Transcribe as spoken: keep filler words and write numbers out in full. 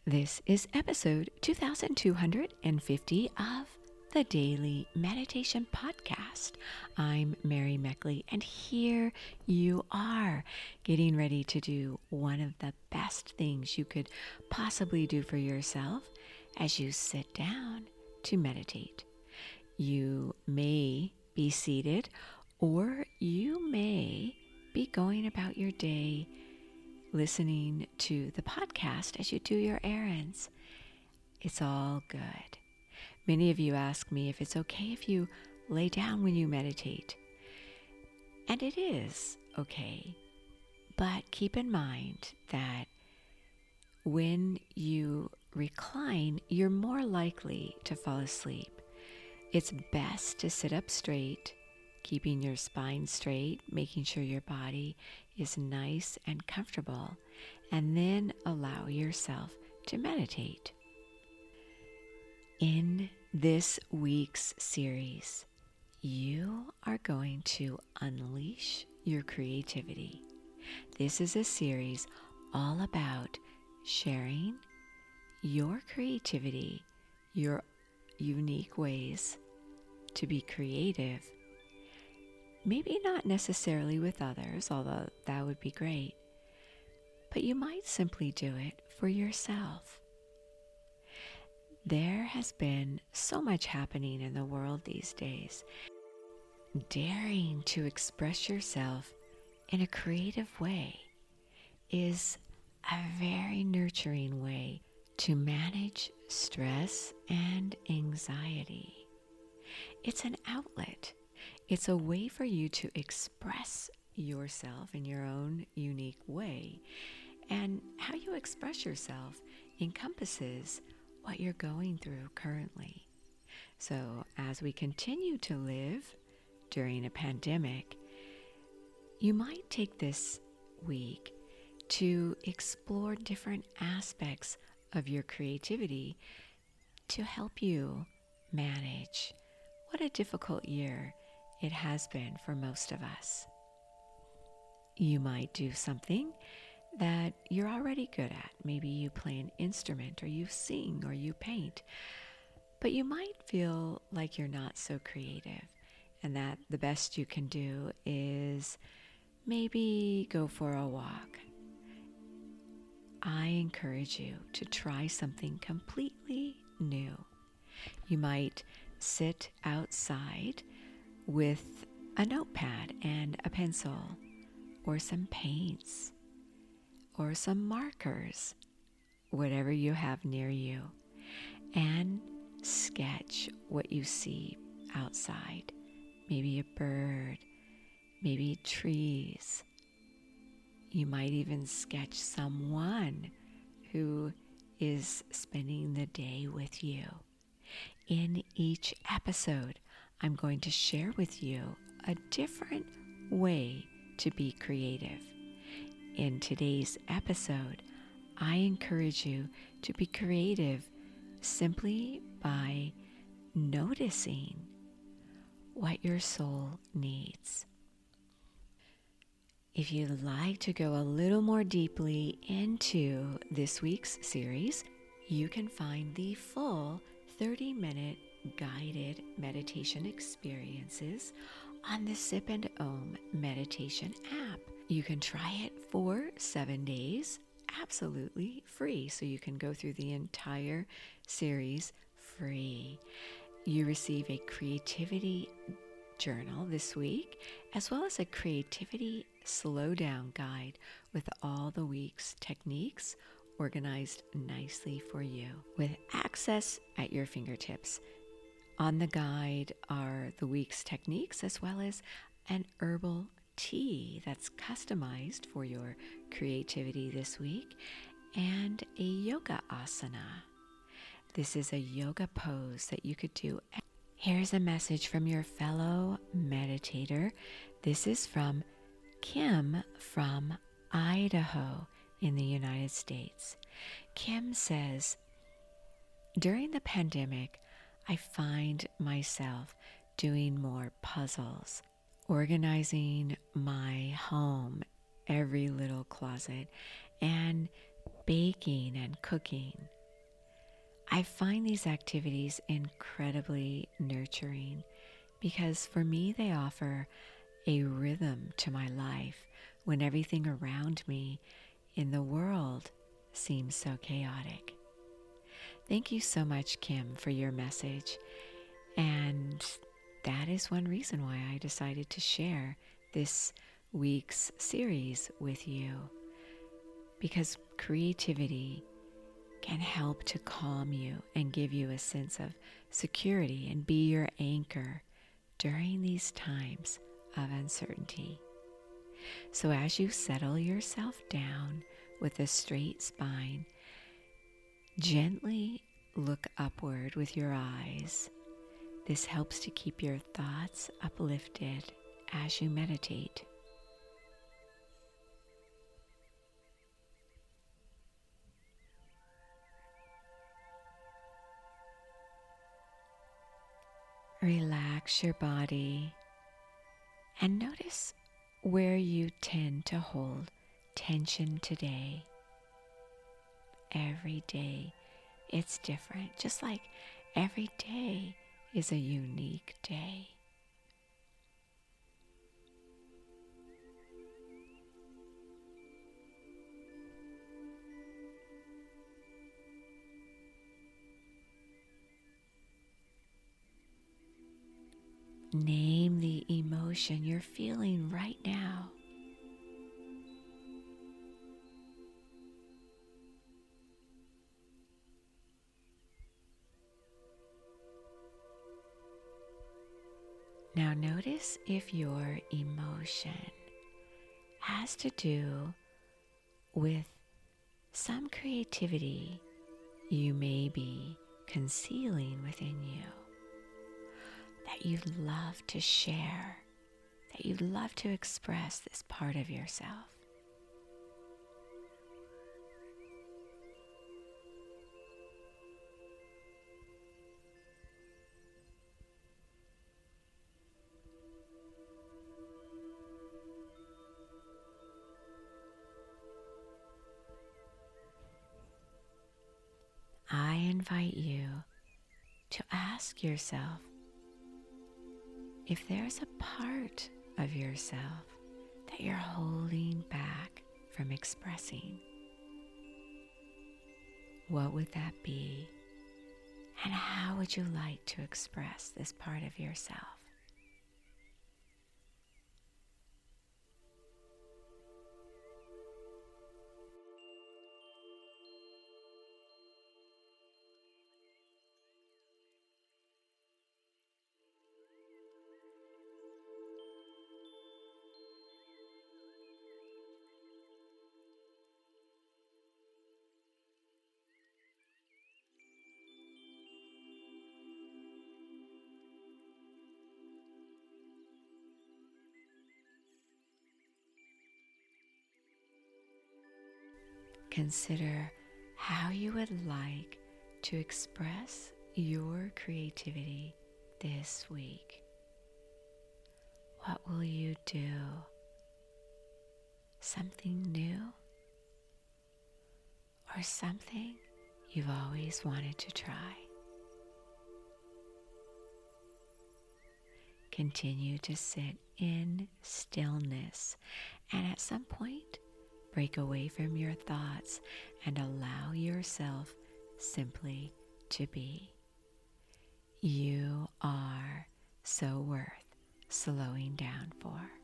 This is episode two thousand two hundred fifty of the Daily Meditation Podcast. I'm Mary Meckley, and here you are, getting ready to do one of the best things you could possibly do for yourself as you sit down to meditate. You may be seated, or you may be going about your day listening to the podcast as you do your errands. It's all good. Many of you ask me if it's okay if you lay down when you meditate. And it is okay. But keep in mind that when you recline, you're more likely to fall asleep. It's best to sit up straight, keeping your spine straight, making sure your body is nice and comfortable, and then allow yourself to meditate. In this week's series, you are going to unleash your creativity. This is a series all about sharing your creativity, your unique ways to be creative. Maybe not necessarily with others, although that would be great, but you might simply do it for yourself. There has been so much happening in the world these days. Daring to express yourself in a creative way is a very nurturing way to manage stress and anxiety. It's an outlet. It's a way for you to express yourself in your own unique way. And how you express yourself encompasses what you're going through currently. So as we continue to live during a pandemic, you might take this week to explore different aspects of your creativity to help you manage what a difficult year it has been for most of us. You might do something that you're already good at. Maybe you play an instrument, or you sing, or you paint. But you might feel like you're not so creative, and that the best you can do is maybe go for a walk. I encourage you to try something completely new. You might sit outside with a notepad and a pencil, or some paints, or some markers, whatever you have near you, and sketch what you see outside. Maybe a bird, maybe trees. You might even sketch someone who is spending the day with you. In each episode, I'm going to share with you a different way to be creative. In today's episode, I encourage you to be creative simply by noticing what your soul needs. If you'd like to go a little more deeply into this week's series, you can find the full thirty-minute guided meditation experiences on the Sip and Om meditation app. You can try it for seven days, absolutely free. So you can go through the entire series free. You receive a creativity journal this week, as well as a creativity slowdown guide with all the week's techniques organized nicely for you, with access at your fingertips. On the guide are the week's techniques, as well as an herbal tea that's customized for your creativity this week, and a yoga asana. This is a yoga pose that you could do. Here's a message from your fellow meditator. This is from Kim from Idaho in the United States. Kim says, during the pandemic, I find myself doing more puzzles, organizing my home, every little closet, and baking and cooking. I find these activities incredibly nurturing because for me they offer a rhythm to my life when everything around me in the world seems so chaotic. Thank you so much, Kim, for your message. And that is one reason why I decided to share this week's series with you, because creativity can help to calm you and give you a sense of security and be your anchor during these times of uncertainty. So as you settle yourself down with a straight spine, gently look upward with your eyes. This helps to keep your thoughts uplifted as you meditate. Relax your body and notice where you tend to hold tension today. Every day it's different, just like every day is a unique day. Name the emotion you're feeling right now. Now notice if your emotion has to do with some creativity you may be concealing within you, that you'd love to share, that you'd love to express this part of yourself. I invite you to ask yourself if there's a part of yourself that you're holding back from expressing. What would that be? And how would you like to express this part of yourself? Consider how you would like to express your creativity this week. What will you do? Something new? Or something you've always wanted to try? Continue to sit in stillness, and at some point, break away from your thoughts and allow yourself simply to be. You are so worth slowing down for.